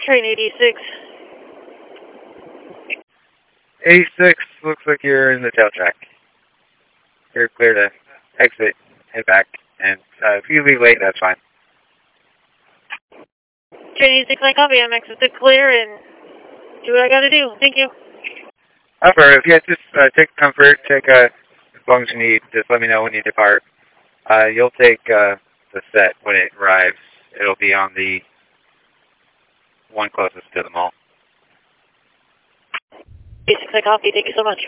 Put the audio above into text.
Train 86. 86, looks like you're in the tail track. You're clear to exit, head back, and if you leave late, that's fine. Train 86, I copy. I'm exited clear and do what I gotta do. Thank you. However, if you just take comfort, as long as you need, just let me know when you depart. You'll take the set when it arrives. It'll be on the one closest to the mall. 86, I copy. Thank you so much.